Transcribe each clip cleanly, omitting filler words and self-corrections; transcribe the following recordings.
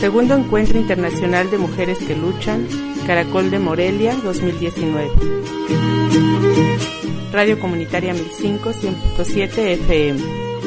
Segundo Encuentro Internacional de Mujeres que Luchan, Caracol de Morelia, 2019. Radio Comunitaria 1005, 100.7 FM.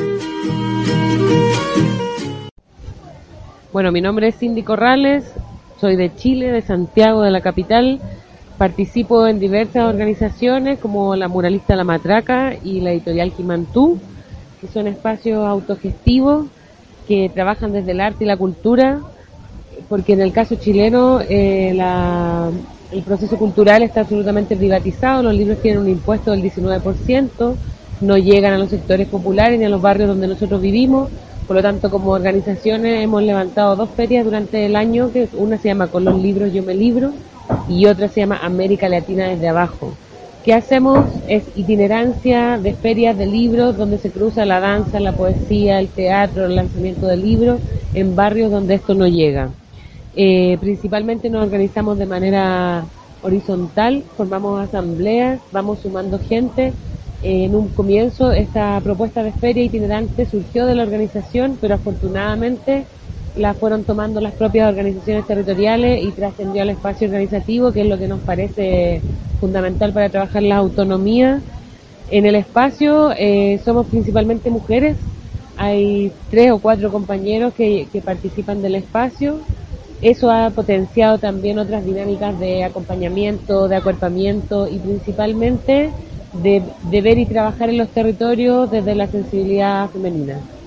Bueno, mi nombre es Cindy Corrales, soy de Chile, de Santiago, de la capital. Participo en diversas organizaciones como la Muralista La Matraca y la Editorial Quimantú, que son espacios autogestivos que trabajan desde el arte y la cultura, porque en el caso chileno el proceso cultural está absolutamente privatizado, los libros tienen un impuesto del 19%, no llegan a los sectores populares ni a los barrios donde nosotros vivimos. Por lo tanto, como organizaciones hemos levantado 2 ferias durante el año, que una se llama Con los libros yo me libro y otra se llama América Latina desde abajo. ¿Qué hacemos? Es itinerancia de ferias de libros donde se cruza la danza, la poesía, el teatro, el lanzamiento de libros en barrios donde esto no llega. Principalmente nos organizamos de manera horizontal, formamos asambleas, vamos sumando gente. En un comienzo esta propuesta de feria itinerante surgió de la organización, pero afortunadamente la fueron tomando las propias organizaciones territoriales y trascendió al espacio organizativo, que es lo que nos parece fundamental para trabajar la autonomía. En el espacio somos principalmente mujeres, hay 3 o 4 compañeros que participan del espacio. Eso ha potenciado también otras dinámicas de acompañamiento, de acuerpamiento y principalmente de ver y trabajar en los territorios desde la sensibilidad femenina.